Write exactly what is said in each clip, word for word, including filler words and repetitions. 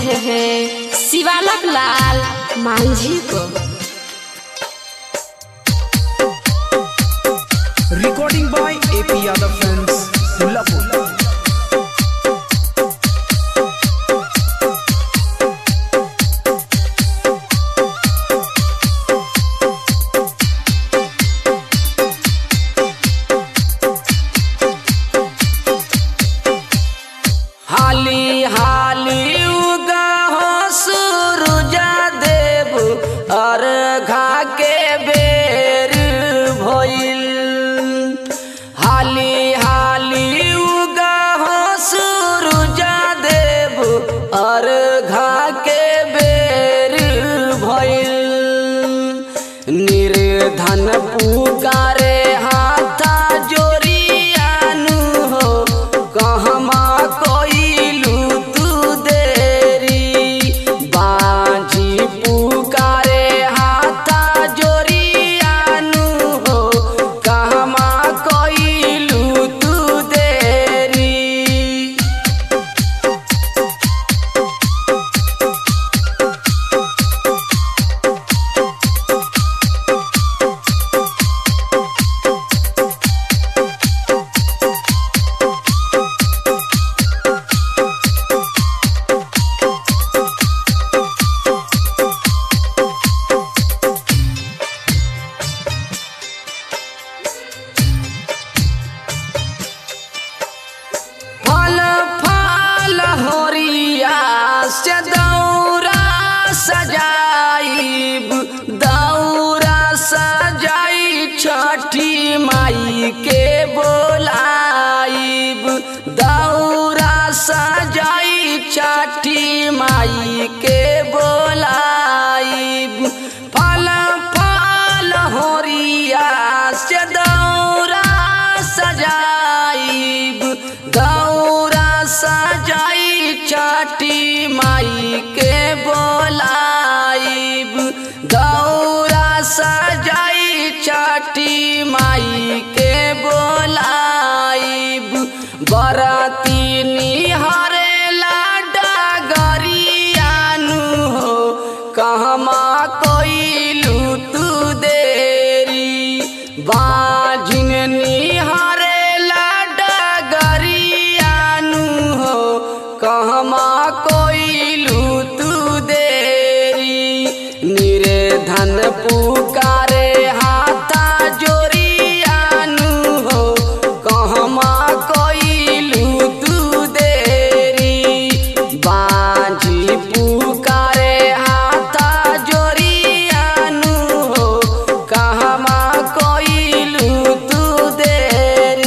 रहे हैं शिवालक लाल मांझी को। Recording by AP Yadav films Dullapur. हाली हाली उगा हो सूरजा देव अर्घा के बेर भइल। हाली हाली उगा हो सूरजा देव अर्घा के बेर भइल। निर्धन पुकारे हाथा जोरियानु हो कहमा से दौरा सजाइब दौरा सजाई छठी माई के बोलाइब। दौरा सजाई छठी माई के बोलाइब। फल फल होरिया से दौरा सजाइब दौरा सजाई छठी माई के बोलाइब। दौरा सजाई छठी माई के बोलाइब। बराती निहारेला डगरियानु हो कहमा कोइलू तू देरी। बाजिन निहारेला डगरियानु हो कहमा कोइलू तू देरी। निर्धन पुकारे हाथा जोरियानु हो कहमा कोइलू तू देरी। बांझी पुकारे हाथा जोरियानु हो कहमा कोइलू तू देरी।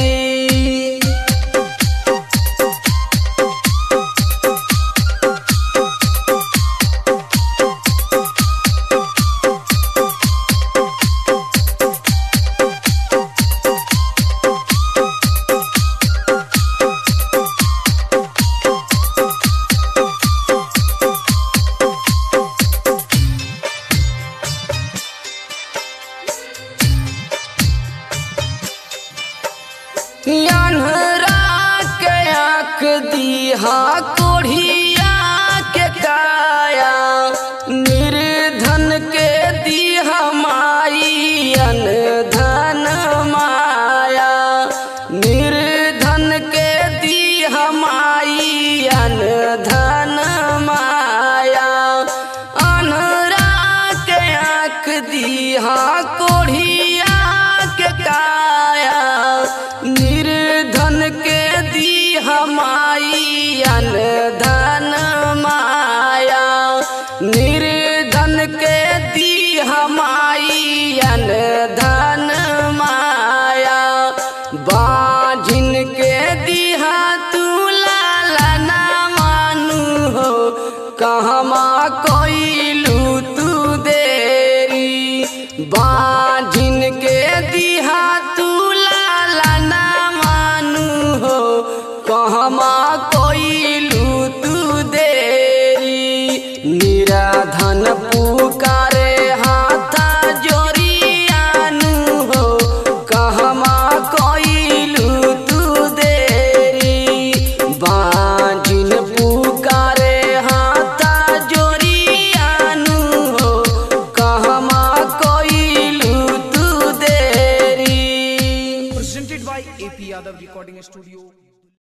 अन्हरा के आँख दीहा कोढ़िया के काया। निर्धन के दीहा माई अनधन माया। निर्धन के दीहा माई अनधन माया। अन्हरा के आँख दीहा कोढ़िया के काया। निर्धन के दीहा माई अनधन माया। निर्धन के दीहा माई अनधन माया। बाजिन के दीहा तू लालना मानु हो कहमा कोइलू तू देरी। बाजिन यादव रिकॉर्डिंग स्टूडियो